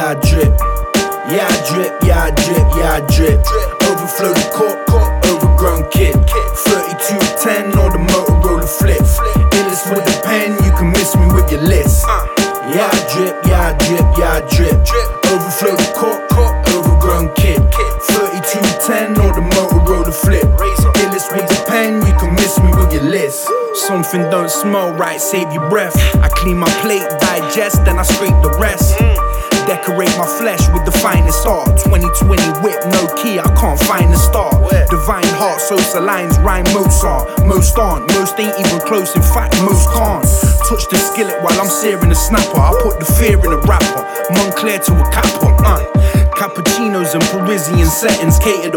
yeah I drip. Yeah I drip, yeah I drip, yeah I drip. Overflow the court, overgrown kid. 3210 or the Motorola flip. Illest with the pen, you can miss me with your list. Yeah I drip, yeah I drip, yeah I drip. Overflow the court, overgrown kid. 3210 or the Motorola flip. Illest with the pen, you can miss me with your list. Something don't smell right, save your breath. I clean my plate, digest, then I scrape the rest. Decorate my flesh with the finest art. 2020 whip, no key, I can't find the start. Divine heart, social lines, rhyme Mozart. Most aren't, most ain't even close, in fact most can't. Touch the skillet while I'm searing the snapper. I put the fear in a rapper, Montclair to a capper. Cappuccinos and Parisian settings cater to